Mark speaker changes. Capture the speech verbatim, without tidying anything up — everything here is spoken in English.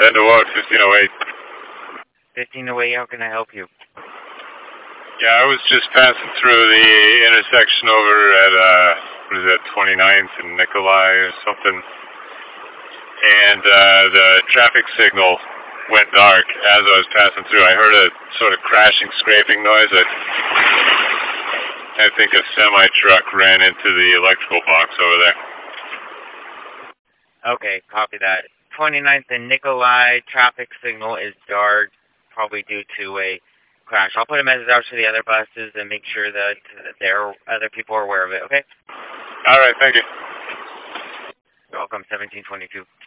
Speaker 1: Ten to what? fifteen oh eight.
Speaker 2: fifteen oh eight, how can I help you?
Speaker 1: Yeah, I was just passing through the intersection over at, uh, what is that, twenty-ninth and Nikolai or something. And uh, the traffic signal went dark as I was passing through. I heard a sort of crashing, scraping noise. I, I think a semi-truck ran into the electrical box over there.
Speaker 2: Okay, copy that. twenty-ninth and Nikolai, traffic signal is dark, probably due to a crash. I'll put a message out to the other buses and make sure that there other people are aware of it, okay?
Speaker 1: All right, thank you.
Speaker 2: You're welcome, seventeen twenty-two.